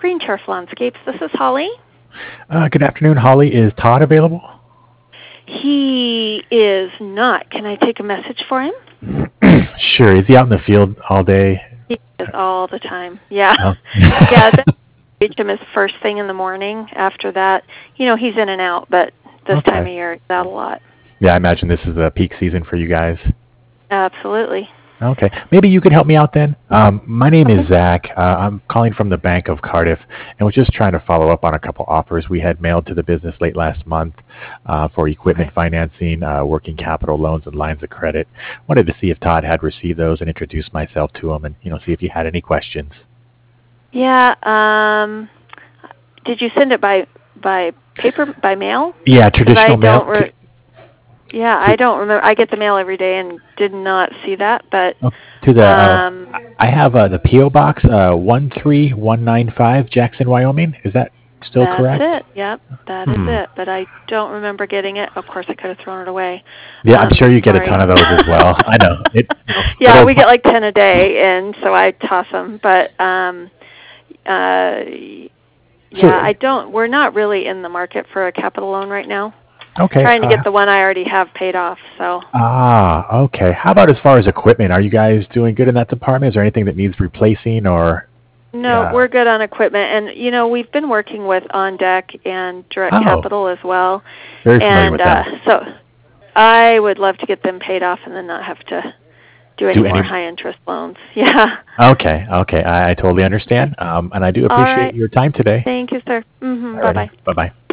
Green Turf Landscapes. This is Holly. Good afternoon, Holly. Is Todd available? He is not. Can I take a message for him? Sure. Is he out in the field all day? He is all the time. Yeah. Oh. Yeah, I reach him as first thing in the morning. After that, he's in and out, but this Okay. time of year, it's out a lot. Yeah, I imagine this is the peak season for you guys. Absolutely. Okay. Maybe you could help me out then. My name is Zach. I'm calling from the Bank of Cardiff, and was just trying to follow up on a couple offers we had mailed to the business late last month for equipment financing, working capital loans, and lines of credit. Wanted to see if Todd had received those and introduce myself to him, and see if he had any questions. Yeah. Did you send it by paper, by mail? Yeah, traditional mail. I don't remember. I get the mail every day and did not see that, but to the I have the PO Box 13195, Jackson, Wyoming. Is that still correct? That's it. Yep, that is it. But I don't remember getting it. Of course, I could have thrown it away. Yeah, I'm sure you get a ton of those as well. I know. Yeah, we get like 10 a day, and so I toss them. But I don't. We're not really in the market for a capital loan right now. Okay. Trying to get the one I already have paid off. So. Okay. How about as far as equipment? Are you guys doing good in that department? Is there anything that needs replacing or? No, we're good on equipment, and we've been working with On Deck and Direct Capital as well. Very familiar with that. So I would love to get them paid off and then not have to do any more high interest loans. Yeah. Okay. I totally understand, and I do appreciate your time today. Thank you, sir. Bye bye. Bye bye.